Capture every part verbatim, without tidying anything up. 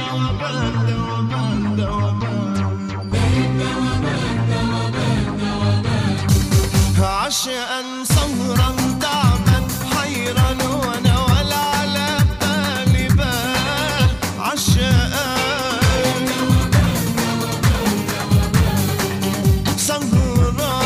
عشقا سهرا تعبا حيرا وانا ولا على بالي بال عشقا سهرا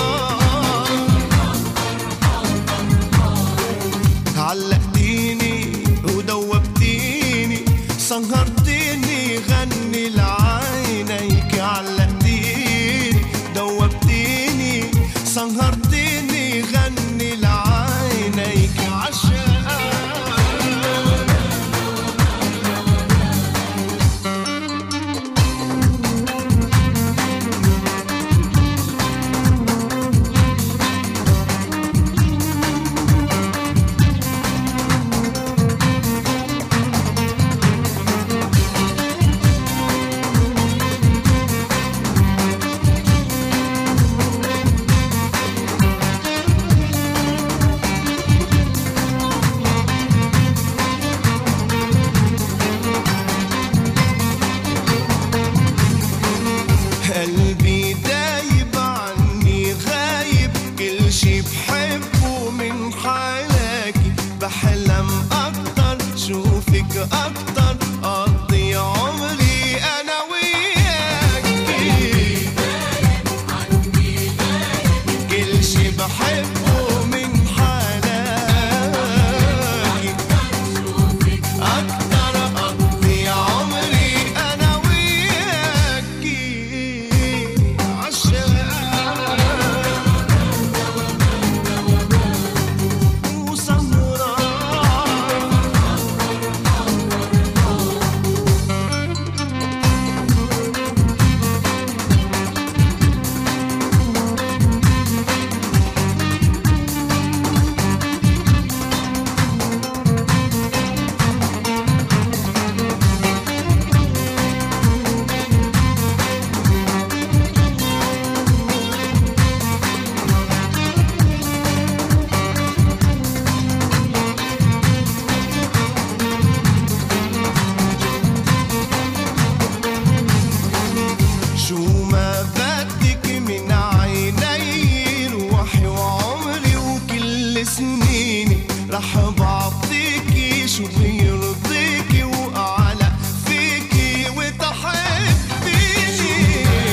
علقتيني ودوبتيني سهرتيني غني لعينيك علقتيني دوبتيني سهرتيني غني لعينيك عشقا قلبي دايب عني غايب كل شي بحبه من حالك بحلم اكتر شوفك اكتر اقضي عمري انا وياكي كل شي بحبه من حالك اكتر اقضي عمري انا وياكي شو ما بدك من عيني روحي وعمري وكل سنيني رح بعطيكي شو بيرضيكي واعلق فيكي وتحبيني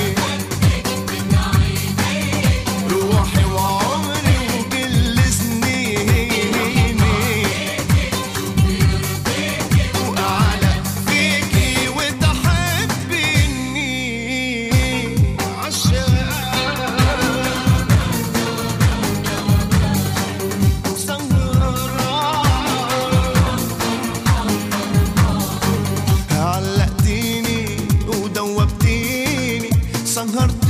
روحي وعمري وكل سنيني واعلق فيكي وتحبيني علقتيني ودوبتيني سهرتيني